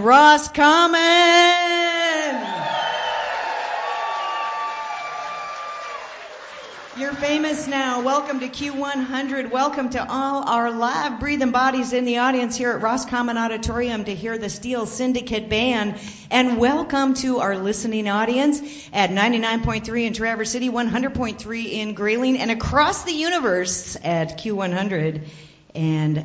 Roscommon. You're famous now. Welcome to Q100. Welcome to all our live breathing bodies in the audience here at Roscommon Auditorium to hear the Steel Syndicate Band. And welcome to our listening audience at 99.3 in Traverse City, 100.3 in Grayling, and across the universe at Q100 and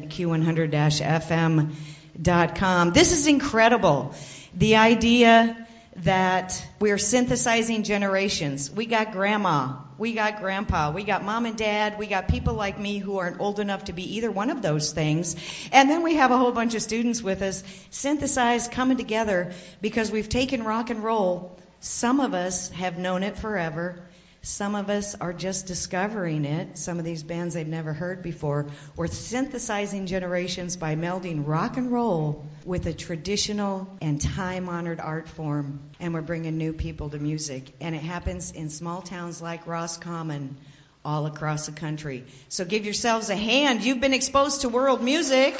Q100-FM.com. This is incredible. The idea that we're synthesizing generations. We got grandma, we got grandpa, we got mom and dad, we got people like me who aren't old enough to be either one of those things. And then we have a whole bunch of students with us, synthesized, coming together because we've taken rock and roll. Some of us have known it forever. Some of us are just discovering it. Some of these bands they've never heard before. We're synthesizing generations by melding rock and roll with a traditional and time-honored art form. And we're bringing new people to music. And it happens in small towns like Roscommon all across the country. So give yourselves a hand. You've been exposed to world music.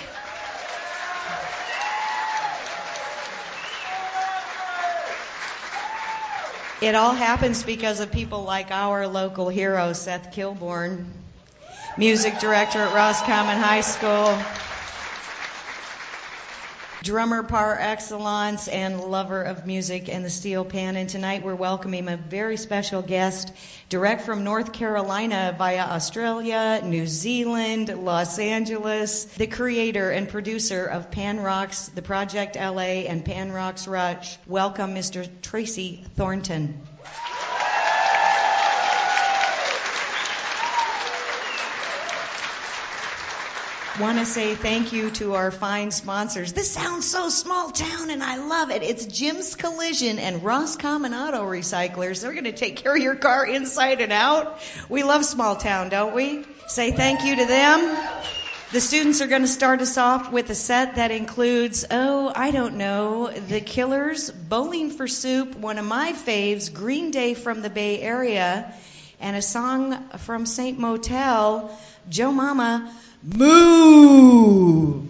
It all happens because of people like our local hero, Seth Kilborn, music director at Roscommon High School, drummer par excellence, and lover of music and the steel pan. And tonight we're welcoming a very special guest, direct from North Carolina via Australia, New Zealand, Los Angeles, the creator and producer of Pan Rocks, The Project LA, and Pan Rocks Rush. Welcome, Mr. Tracy Thornton. Want to say thank you to our fine sponsors. This sounds so small town, and I love it. It's Jim's Collision and Roscommon Auto Recyclers. They're going to take care of your car inside and out. We love small town, don't we? Say thank you to them. The students are going to start us off with a set that includes, The Killers, Bowling for Soup, one of my faves, Green Day from the Bay Area, and a song from Saint Motel, Joe Mama, Moo!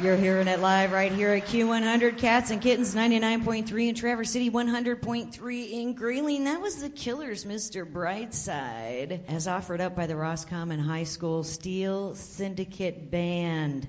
You're hearing it live right here at Q100 Cats and Kittens 99.3 in Traverse City, 100.3 in Grayling. That was the Killers, Mr. Brightside, as offered up by the Roscommon High School Steel Syndicate Band.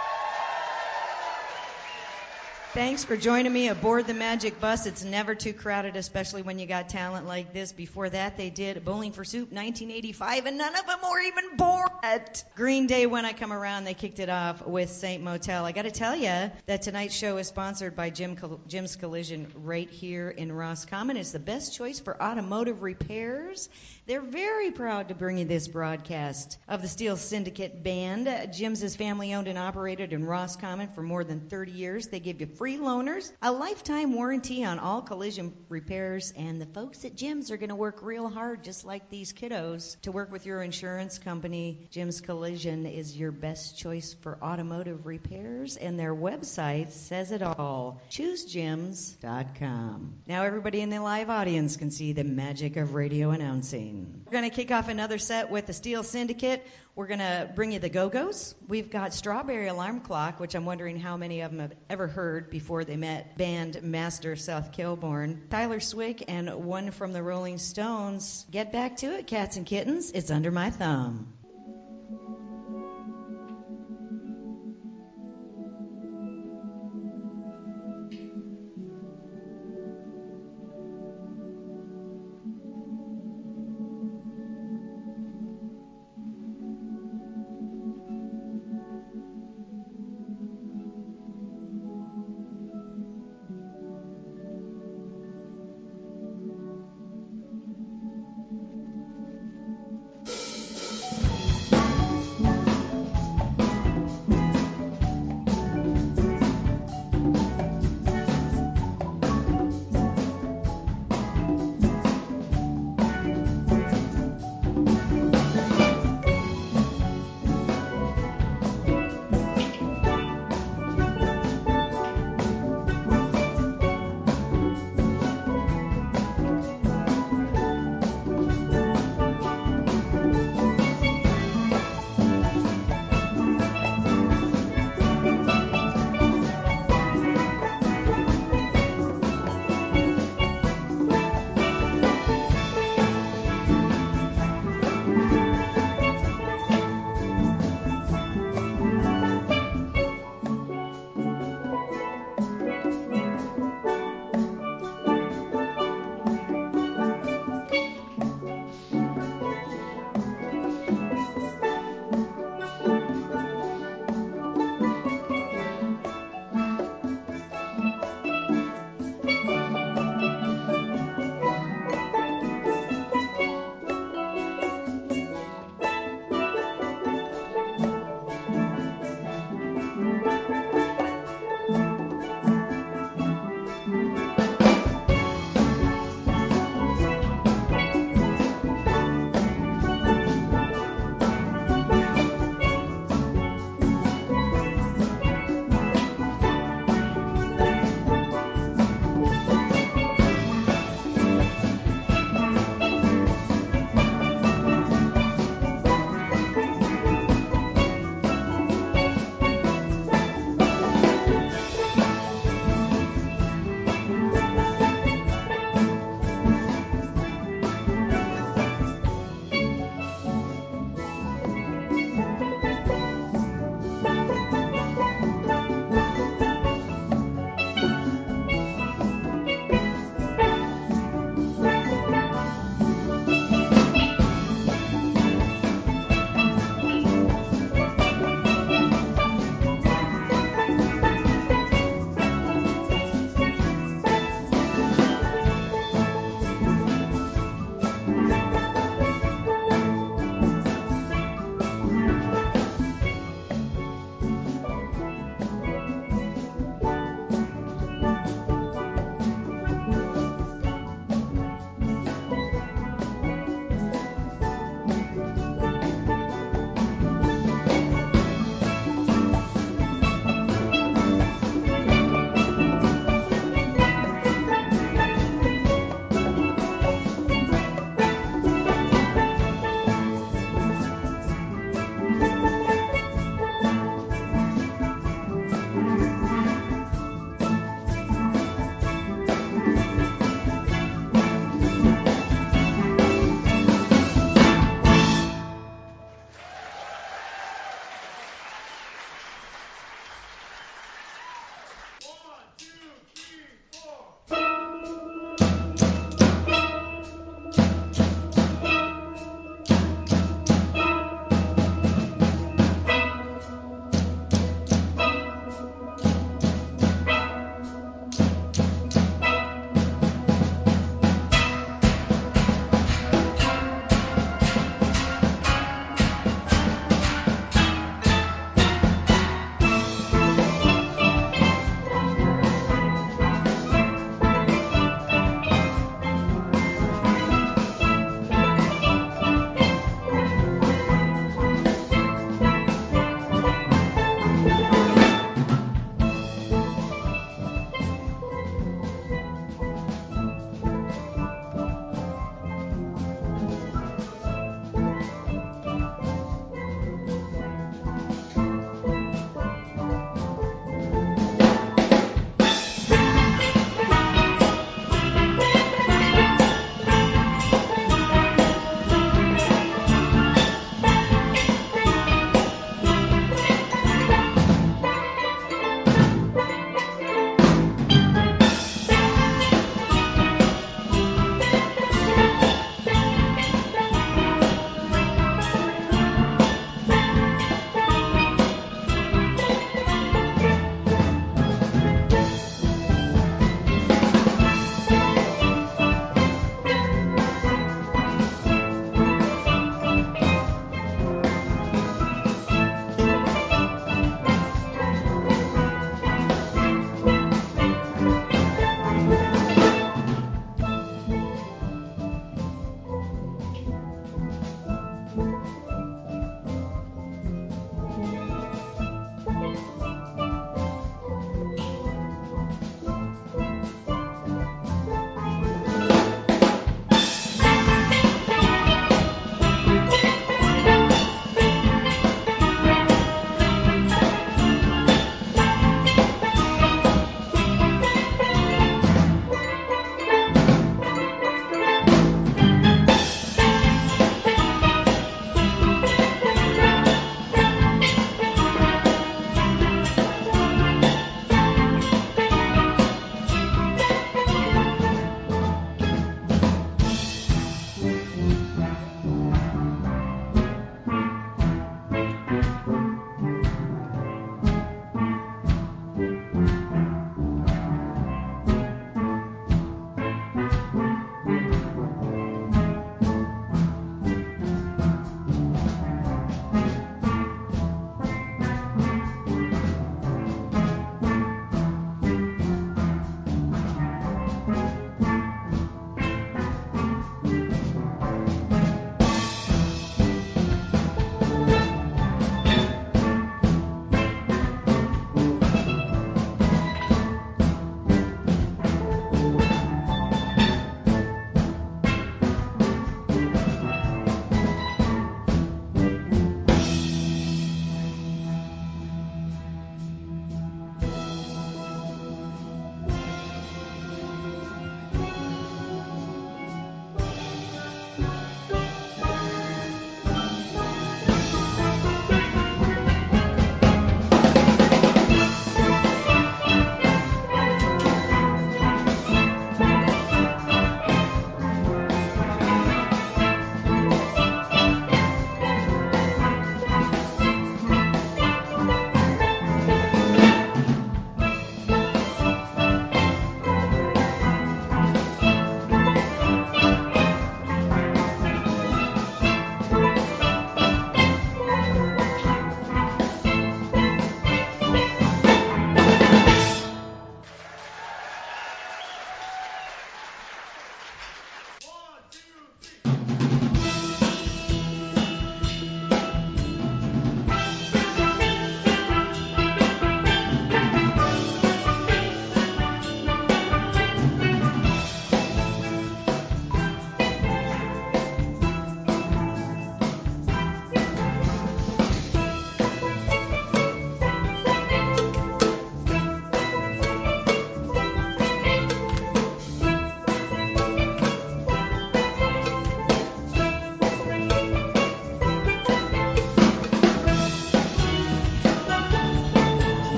Thanks for joining me aboard the Magic Bus. It's never too crowded, especially when you got talent like this. Before that, they did Bowling for Soup 1985, and none of them were even born at Green Day. When I come around, they kicked it off with Saint Motel. I got to tell you that tonight's show is sponsored by Jim's Collision right here in Roscommon. It's the best choice for automotive repairs. They're very proud to bring you this broadcast of the Steel Syndicate Band. Jim's is family owned and operated in Roscommon for more than 30 years. They give you free loaners, a lifetime warranty on all collision repairs, and the folks at Jim's are going to work real hard, just like these kiddos, to work with your insurance company. Jim's Collision is your best choice for automotive repairs, and their website says it all. ChooseJims.com. Now everybody in the live audience can see the magic of radio announcing. We're going to kick off another set with the Steel Syndicate. We're going to bring you the Go-Go's. We've got Strawberry Alarm Clock, which I'm wondering how many of them have ever heard before they met band master Seth Kilborn. Tyler Swick and one from the Rolling Stones. Get back to it, cats and kittens. It's Under My Thumb.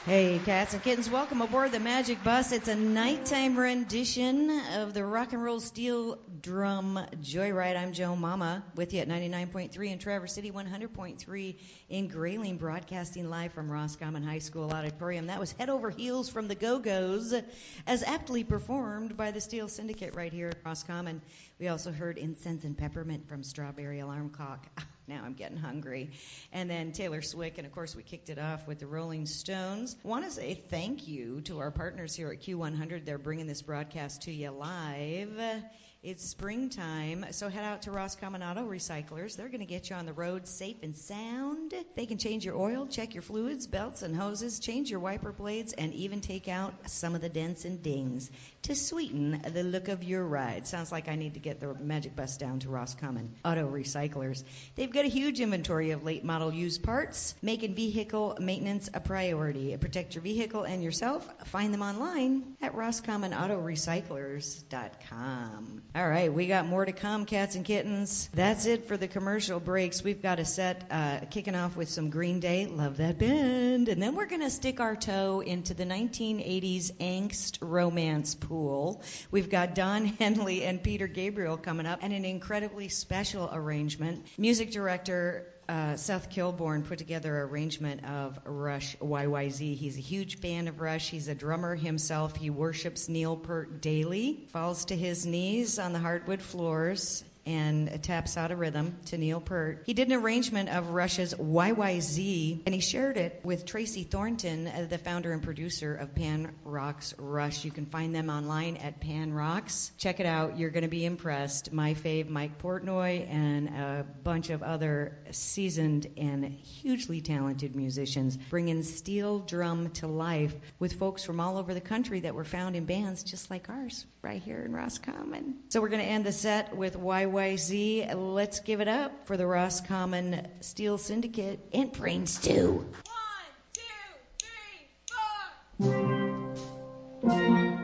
Hey, cats and kittens, welcome aboard the Magic Bus. It's a nighttime rendition of the Rock and Roll Steel Drum Joyride. I'm Joe Mama with you at 99.3 in Traverse City, 100.3 in Grayling, broadcasting live from Roscommon High School Auditorium. That was Head Over Heels from the Go-Go's, as aptly performed by the Steel Syndicate right here at Roscommon. We also heard Incense and Peppermint from Strawberry Alarm Clock. Now I'm getting hungry. And then Taylor Swick, and of course we kicked it off with the Rolling Stones. Want to say thank you to our partners here at Q100. They're bringing this broadcast to you live. It's springtime, so head out to Roscommon Auto Recyclers. They're going to get you on the road safe and sound. They can change your oil, check your fluids, belts, and hoses, change your wiper blades, and even take out some of the dents and dings to sweeten the look of your ride. Sounds like I need to get the Magic Bus down to Roscommon Auto Recyclers. They've got a huge inventory of late model used parts, making vehicle maintenance a priority. Protect your vehicle and yourself. Find them online at roscommonautorecyclers.com. All right, we got more to come, cats and kittens. That's it for the commercial breaks. We've got a set kicking off with some Green Day. Love that band. And then we're going to stick our toe into the 1980s angst romance pool. We've got Don Henley and Peter Gabriel coming up, and an incredibly special arrangement. Music director Seth Kilborn put together an arrangement of Rush YYZ. He's a huge fan of Rush. He's a drummer himself. He worships Neil Peart daily, falls to his knees on the hardwood floors, and taps out a rhythm to Neil Peart. He did an arrangement of Rush's YYZ, and he shared it with Tracy Thornton, the founder and producer of Pan Rocks Rush. You can find them online at Pan Rocks. Check it out. You're going to be impressed. My fave, Mike Portnoy, and a bunch of other seasoned and hugely talented musicians bringing steel drum to life with folks from all over the country that were found in bands just like ours right here in Roscommon. So we're going to end the set with YYZ. Let's give it up for the Roscommon Steel Syndicate and Brain Stew. 1, 2, 3, 4.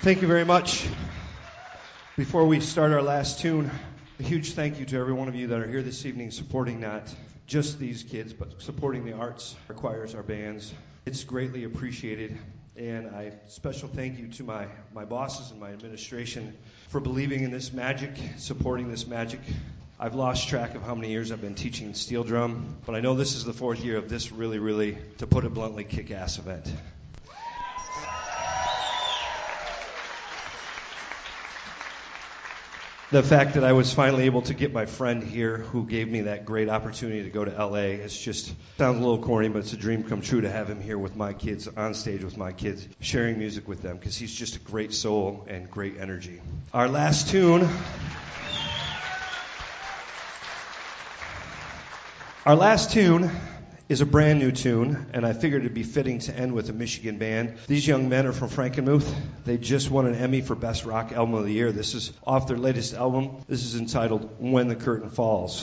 Thank you very much. Before we start our last tune, a huge thank you to every one of you that are here this evening supporting not just these kids, but supporting the arts, our choirs, our bands. It's greatly appreciated. And a special thank you to my bosses and my administration for believing in this magic, supporting this magic. I've lost track of how many years I've been teaching steel drum, but I know this is the 4th year of this really, to put it bluntly, kick-ass event. The fact that I was finally able to get my friend here who gave me that great opportunity to go to LA, it's just, sounds a little corny, but it's a dream come true to have him here with my kids, on stage with my kids, sharing music with them, because he's just a great soul and great energy. Our last tune is a brand new tune, and I figured it'd be fitting to end with a Michigan band. These young men are from Frankenmuth. They just won an Emmy for Best Rock Album of the Year. This is off their latest album. This is entitled When the Curtain Falls.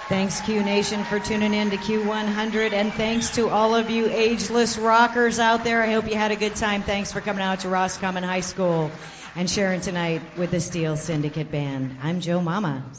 Thanks, Q Nation, for tuning in to Q100, and thanks to all of you ageless rockers out there. I hope you had a good time. Thanks for coming out to Roscommon High School and sharing tonight with the Steel Syndicate Band. I'm Joe Mama.